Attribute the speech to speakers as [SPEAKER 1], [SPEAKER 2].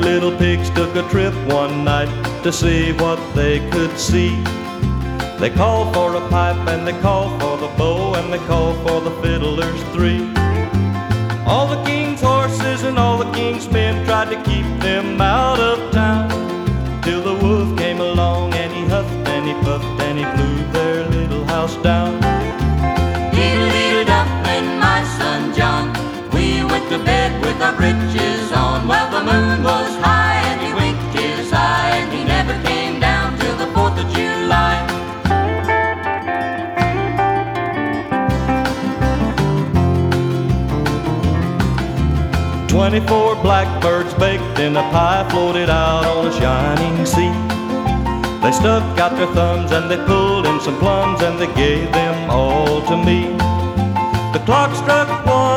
[SPEAKER 1] little pigs took a trip one night to see what they could see. They called for a pipe and they called for the bow and they called for the fiddlers three. All the king's horses and all the king's men tried to keep them out of town, till the wolf came along and he huffed and he puffed and he blew their little house down.
[SPEAKER 2] Diddle-diddle-dumpling, my son John, we went to bed with our breeches on. Well, the moon was high and he winked his eye and he never came down till the 4th of July.
[SPEAKER 1] 24 blackbirds baked in a pie floated out on a shining sea. They stuck out their thumbs and they pulled in some plums and they gave them all to me. The clock struck 1